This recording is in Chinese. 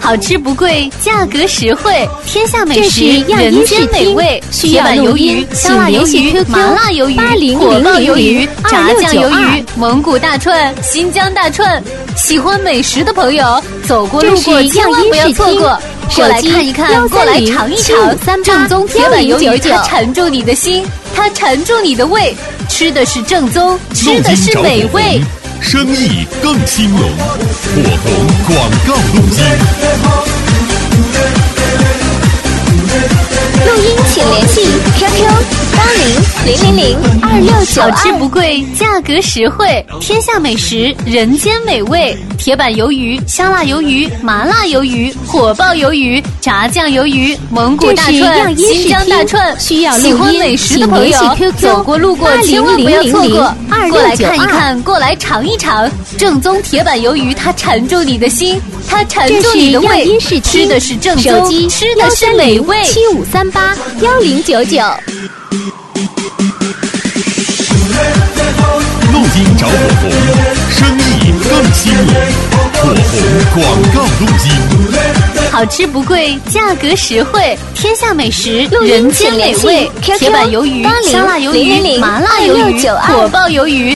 好吃不贵，价格实惠，天下美食，人间美味。铁板鱿鱼、香辣鱿鱼、麻辣鱿鱼、火爆鱿鱼、炸酱鱿鱼、蒙古大串、新疆大串。喜欢美食的朋友，走过路过千万不要错过。过来看一看，过来尝一尝，正宗铁板鱿鱼，它缠住你的心，它缠住你的胃，吃的是正宗，吃的是美味。 生意更兴隆，火红广告录音。 录音请联系 QQ80000269。 好吃不贵，价格实惠，天下美食，人间美味。铁板鱿鱼、香辣鱿鱼、麻辣鱿鱼、火爆鱿鱼、炸酱鱿鱼、蒙古大串、新疆大串。 需要喜欢美食的朋友，走过路过千万不要错过。过来看一看，过来尝一尝，正宗铁板鱿鱼，它缠住你的心，它缠住你的胃，吃的是正宗，吃的是美味。 75381099。 录音找火红，生意更兴隆，火红广告录音。 好吃不贵，价格实惠，天下美食，人间美味。铁板鱿鱼、香辣鱿鱼、麻辣鱿鱼、火爆鱿鱼。